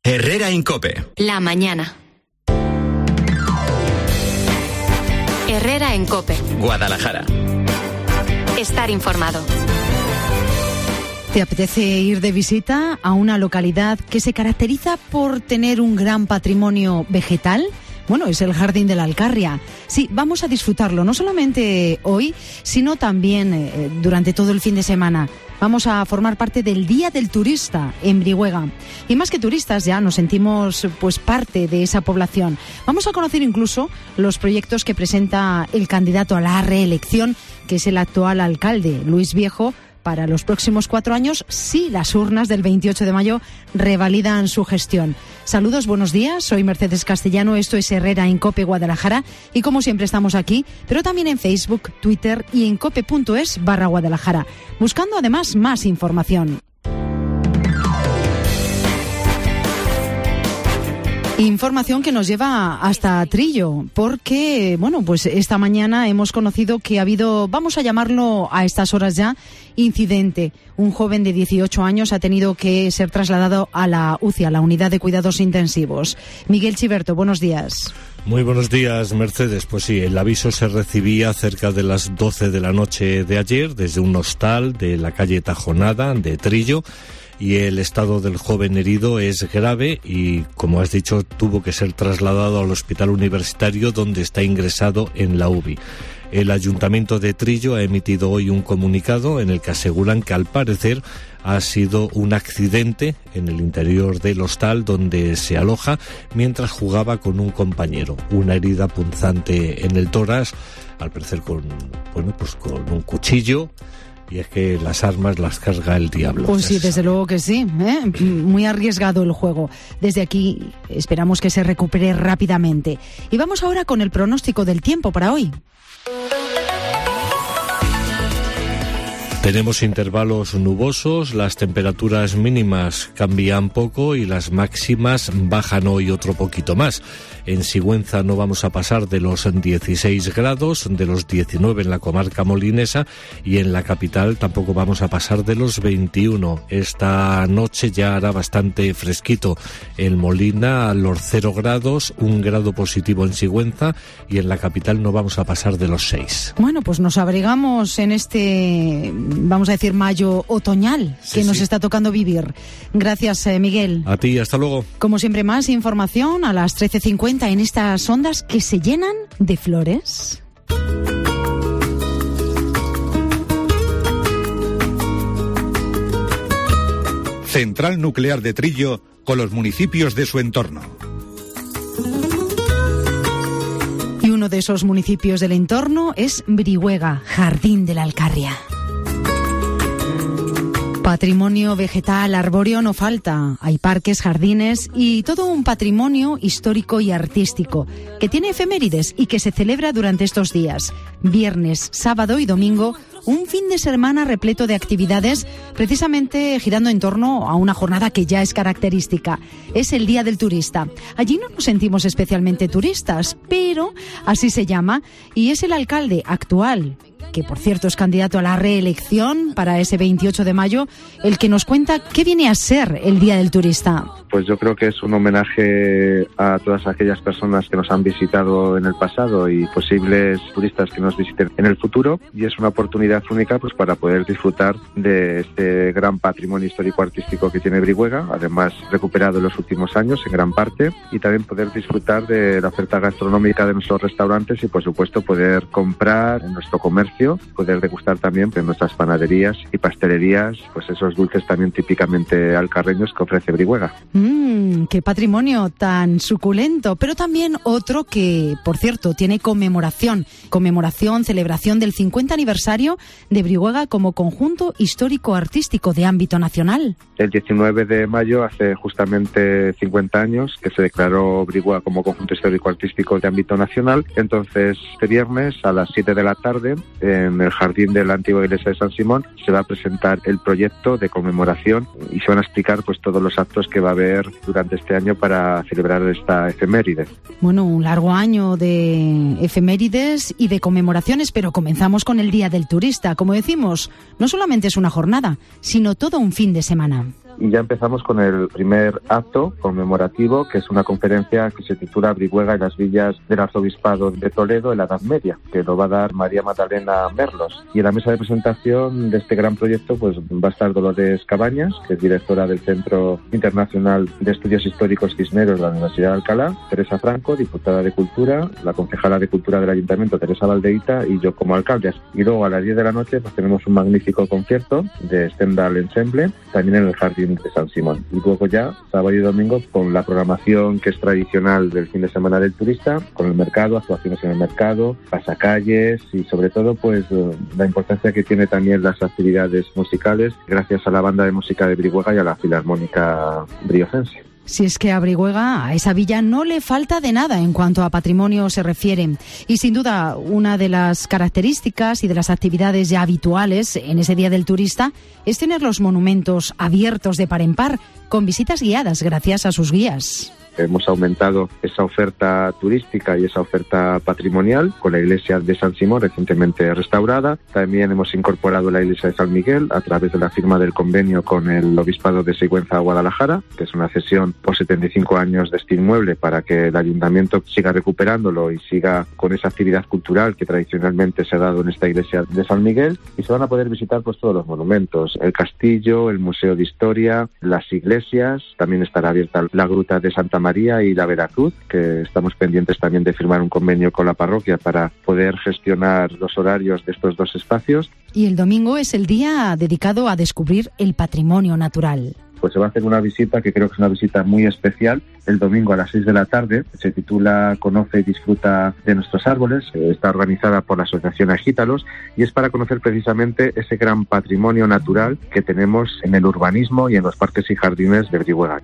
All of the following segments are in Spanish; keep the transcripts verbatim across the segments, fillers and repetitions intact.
Herrera en COPE. La mañana. Herrera en COPE. Guadalajara. Estar informado. ¿Te apetece ir de visita a una localidad que se caracteriza por tener un gran patrimonio vegetal? Bueno, es el Jardín de la Alcarria. Sí, vamos a disfrutarlo, no solamente hoy, sino también eh, durante todo el fin de semana. Vamos a formar parte del Día del Turista en Brihuega. Y más que turistas, ya nos sentimos pues parte de esa población. Vamos a conocer incluso los proyectos que presenta el candidato a la reelección, que es el actual alcalde, Luis Viejo, para los próximos cuatro años, si las urnas del veintiocho de mayo revalidan su gestión. Saludos, buenos días, soy Mercedes Castellano, esto es Herrera en COPE Guadalajara y como siempre estamos aquí, pero también en Facebook, Twitter y en cope.es barra Guadalajara, buscando además más información. Información que nos lleva hasta Trillo, porque, bueno, pues esta mañana hemos conocido que ha habido, vamos a llamarlo a estas horas ya, incidente. Un joven de dieciocho años ha tenido que ser trasladado a la U C I, a la Unidad de Cuidados Intensivos. Miguel Chiberto, buenos días. Muy buenos días, Mercedes. Pues sí, el aviso se recibía cerca de las doce de la noche de ayer, desde un hostal de la calle Tajonada, de Trillo, y el estado del joven herido es grave y, como has dicho, tuvo que ser trasladado al hospital universitario donde está ingresado en la U B I. El Ayuntamiento de Trillo ha emitido hoy un comunicado en el que aseguran que al parecer ha sido un accidente en el interior del hostal donde se aloja mientras jugaba con un compañero. Una herida punzante en el tórax, al parecer con, bueno, pues con un cuchillo. Y es que las armas las carga el diablo. Pues sí, desde luego que sí, ¿eh? Muy arriesgado el juego. Desde aquí esperamos que se recupere rápidamente. Y vamos ahora con el pronóstico del tiempo para hoy. Tenemos intervalos nubosos, las temperaturas mínimas cambian poco y las máximas bajan hoy otro poquito más. En Sigüenza no vamos a pasar de los dieciséis grados, de los diecinueve en la comarca molinesa y en la capital tampoco vamos a pasar de los veintiuno. Esta noche ya hará bastante fresquito en Molina, a los cero grados, un grado positivo en Sigüenza y en la capital no vamos a pasar de los seis. Bueno, pues nos abrigamos en este, vamos a decir, mayo otoñal que sí, nos sí. está tocando vivir. Gracias, eh, Miguel. A ti, hasta luego. Como siempre, más información a las trece cincuenta en estas ondas que se llenan de flores. Central Nuclear de Trillo con los municipios de su entorno. Y uno de esos municipios del entorno es Brihuega, Jardín de la Alcarria. Patrimonio vegetal arbóreo no falta. Hay parques, jardines y todo un patrimonio histórico y artístico que tiene efemérides y que se celebra durante estos días. Viernes, sábado y domingo, un fin de semana repleto de actividades, precisamente girando en torno a una jornada que ya es característica. Es el Día del Turista. Allí no nos sentimos especialmente turistas, pero así se llama, y es el alcalde actual, que por cierto es candidato a la reelección para ese veintiocho de mayo, el que nos cuenta qué viene a ser el Día del Turista. Pues yo creo que es un homenaje a todas aquellas personas que nos han visitado en el pasado y posibles turistas que nos visiten en el futuro, y es una oportunidad única pues para poder disfrutar de este gran patrimonio histórico-artístico que tiene Brihuega, además recuperado en los últimos años en gran parte, y también poder disfrutar de la oferta gastronómica de nuestros restaurantes y por supuesto poder comprar en nuestro comercio, poder degustar también en nuestras panaderías y pastelerías pues esos dulces también típicamente alcarreños que ofrece Brihuega. Mmm, qué patrimonio tan suculento, pero también otro que, por cierto, tiene conmemoración, conmemoración, celebración del cincuenta aniversario de Brihuega como conjunto histórico-artístico de ámbito nacional. El diecinueve de mayo, hace justamente cincuenta años, que se declaró Brihuega como conjunto histórico-artístico de ámbito nacional. Entonces, este viernes a las siete de la tarde, en el jardín de la antigua iglesia de San Simón, se va a presentar el proyecto de conmemoración y se van a explicar pues todos los actos que va a haber durante este año para celebrar esta efeméride. Bueno, un largo año de efemérides y de conmemoraciones, pero comenzamos con el Día del Turista. Como decimos, no solamente es una jornada, sino todo un fin de semana. y ya empezamos con el primer acto conmemorativo, que es una conferencia que se titula Brihuega y las villas del Arzobispado de Toledo en la Edad Media, que lo va a dar María Magdalena Merlos. Y en la mesa de presentación de este gran proyecto pues va a estar Dolores Cabañas, que es directora del Centro Internacional de Estudios Históricos Cisneros de la Universidad de Alcalá, Teresa Franco, diputada de Cultura, la concejala de Cultura del Ayuntamiento, Teresa Valdeita, y yo como alcalde. Y luego a las diez de la noche pues tenemos un magnífico concierto de Stendhal Ensemble, también en el Jardín de San Simón. Y luego ya, sábado y domingo, con la programación que es tradicional del fin de semana del turista, con el mercado, actuaciones en el mercado, pasacalles y sobre todo pues la importancia que tiene también las actividades musicales gracias a la banda de música de Brihuega y a la Filarmónica Briocense. Si es que a Brihuega, a esa villa, no le falta de nada en cuanto a patrimonio se refiere. Y sin duda, una de las características y de las actividades ya habituales en ese Día del Turista es tener los monumentos abiertos de par en par, con visitas guiadas gracias a sus guías. Hemos aumentado esa oferta turística y esa oferta patrimonial con la iglesia de San Simón recientemente restaurada. También hemos incorporado la iglesia de San Miguel a través de la firma del convenio con el Obispado de Sigüenza Guadalajara, que es una cesión por setenta y cinco años de este inmueble para que el ayuntamiento siga recuperándolo y siga con esa actividad cultural que tradicionalmente se ha dado en esta iglesia de San Miguel. Y se van a poder visitar pues todos los monumentos, el castillo, el Museo de Historia, las iglesias. También estará abierta la Gruta de Santa María y la Veracruz, que estamos pendientes también de firmar un convenio con la parroquia para poder gestionar los horarios de estos dos espacios. Y el domingo es el día dedicado a descubrir el patrimonio natural. Pues se va a hacer una visita que creo que es una visita muy especial el domingo a las seis de la tarde. Se titula Conoce y disfruta de nuestros árboles. Está organizada por la Asociación Agítalos y es para conocer precisamente ese gran patrimonio natural que tenemos en el urbanismo y en los parques y jardines de Brihuega.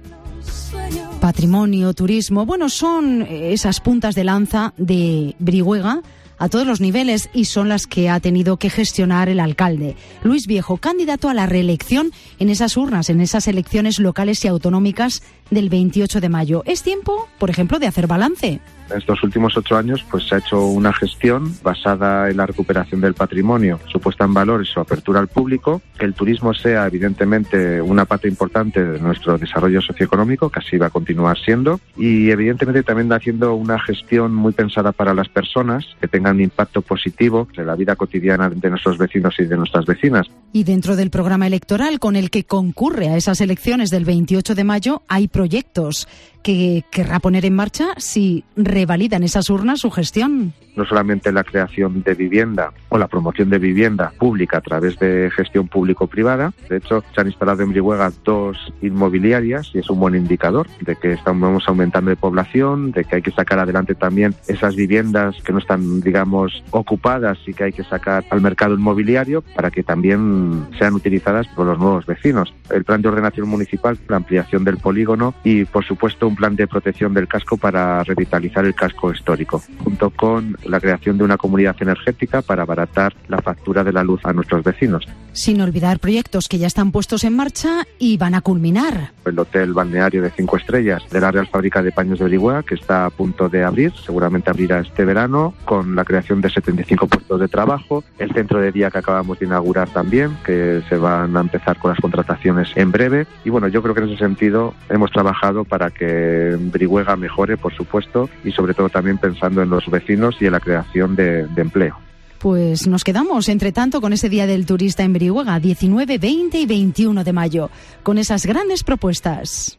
Patrimonio, turismo, bueno, son esas puntas de lanza de Brihuega a todos los niveles y son las que ha tenido que gestionar el alcalde. Luis Viejo, candidato a la reelección en esas urnas, en esas elecciones locales y autonómicas del veintiocho de mayo. Es tiempo, por ejemplo, de hacer balance. En estos últimos ocho años pues se ha hecho una gestión basada en la recuperación del patrimonio, su puesta en valor y su apertura al público, que el turismo sea evidentemente una pata importante de nuestro desarrollo socioeconómico, que así va a continuar siendo, y evidentemente también haciendo una gestión muy pensada para las personas, que tengan un impacto positivo en la vida cotidiana de nuestros vecinos y de nuestras vecinas. Y dentro del programa electoral con el que concurre a esas elecciones del veintiocho de mayo hay proyectos que querrá poner en marcha si revalidan esas urnas su gestión. No solamente la creación de vivienda o la promoción de vivienda pública a través de gestión público-privada. De hecho, se han instalado en Brihuega dos inmobiliarias y es un buen indicador de que estamos aumentando de población, de que hay que sacar adelante también esas viviendas que no están, digamos, ocupadas y que hay que sacar al mercado inmobiliario para que también sean utilizadas por los nuevos vecinos. El plan de ordenación municipal, la ampliación del polígono y, por supuesto, un plan de protección del casco para revitalizar el casco histórico, junto con la creación de una comunidad energética para abaratar la factura de la luz a nuestros vecinos. Sin olvidar proyectos que ya están puestos en marcha y van a culminar. El hotel balneario de cinco estrellas de la Real Fábrica de Paños de Brihuega, que está a punto de abrir, seguramente abrirá este verano, con la creación de setenta y cinco puestos de trabajo. El centro de día que acabamos de inaugurar también, que se van a empezar con las contrataciones en breve. Y bueno, yo creo que en ese sentido hemos trabajado para que Brihuega mejore, por supuesto, y sobre todo también pensando en los vecinos y en la creación de, de empleo. Pues nos quedamos, entre tanto, con ese Día del Turista en Brihuega, diecinueve, veinte y veintiuno de mayo, con esas grandes propuestas.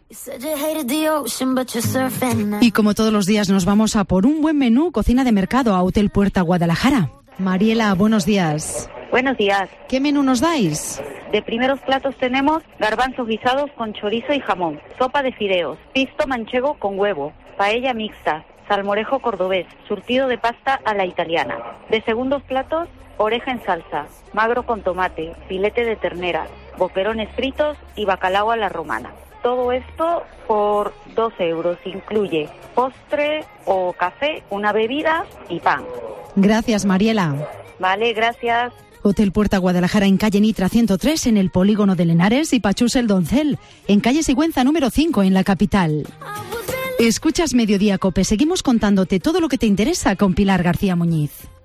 Y como todos los días nos vamos a por un buen menú cocina de mercado a Hotel Puerta Guadalajara. Mariela, buenos días. Buenos días. ¿Qué menú nos dais? De primeros platos tenemos garbanzos guisados con chorizo y jamón, sopa de fideos, pisto manchego con huevo, paella mixta, salmorejo cordobés, surtido de pasta a la italiana. De segundos platos, oreja en salsa, magro con tomate, filete de ternera, boquerones fritos y bacalao a la romana. Todo esto por doce euros. Incluye postre o café, una bebida y pan. Gracias, Mariela. Vale, gracias. Hotel Puerta Guadalajara en calle Nitra ciento tres en el polígono de Lenares y Pachús el Doncel en calle Sigüenza número cinco en la capital. Escuchas Mediodía Cope, seguimos contándote todo lo que te interesa con Pilar García Muñiz.